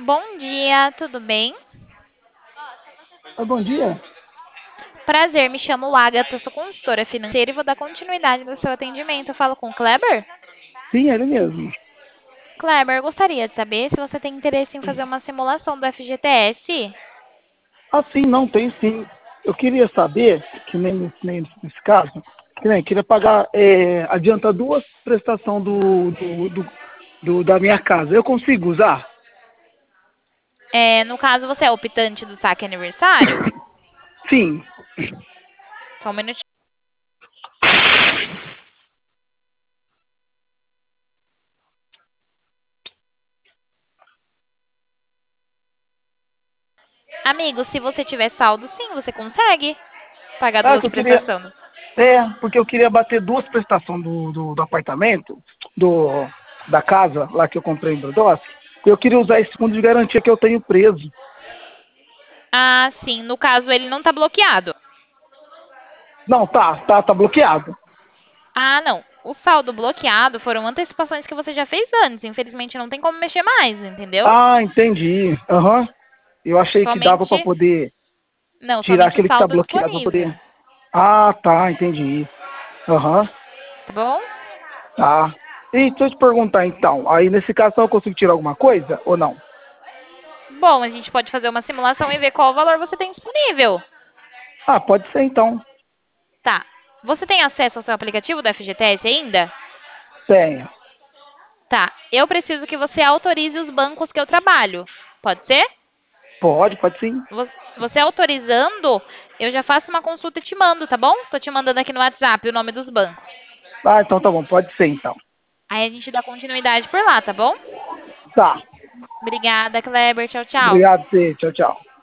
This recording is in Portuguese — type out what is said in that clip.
Bom dia, tudo bem? Bom dia. Prazer, me chamo Agatha, sou consultora financeira e vou dar continuidade no seu atendimento. Eu falo com o Kleber? Sim, ele mesmo. Kleber, eu gostaria de saber se você tem interesse em fazer uma simulação do FGTS. Ah, sim, não, tem sim. Eu queria saber, que nem nesse caso, que nem queria pagar, adianta duas prestações da minha casa. Eu consigo usar? No caso, você é optante do saque aniversário? Sim. Só um minutinho. Amigo, se você tiver saldo, sim, você consegue pagar Ah, duas que eu queria. prestações. Porque eu queria bater duas prestações do apartamento, do, da casa lá que eu comprei em Brodowski. Eu queria usar esse fundo de garantia que eu tenho preso. Ah, sim, no caso ele não está bloqueado. Não, tá bloqueado. Ah, não. O saldo bloqueado foram antecipações que você já fez antes. Infelizmente não tem como mexer mais, entendeu? Ah, entendi. Aham. Eu achei que dava para Somente. poder Não, tirar somente o aquele que tá saldo bloqueado para disponível. poder. Ah, tá, entendi. Aham, Tá bom? tá. E deixa eu te perguntar então, aí nesse caso eu consigo tirar alguma coisa ou não? Bom, a gente pode fazer uma simulação e ver qual valor você tem disponível. Ah, pode ser então. Tá. Você tem acesso ao seu aplicativo do FGTS ainda? Tenho. Tá. Eu preciso que você autorize os bancos que eu trabalho. Pode ser? Pode sim. Você autorizando, eu já faço uma consulta e te mando, tá bom? Tô te mandando aqui no WhatsApp o nome dos bancos. Ah, então tá bom, pode ser então. Aí a gente dá continuidade por lá, tá bom? Tá. Obrigada, Kleber. Tchau, tchau. Obrigado, Tchau, tchau.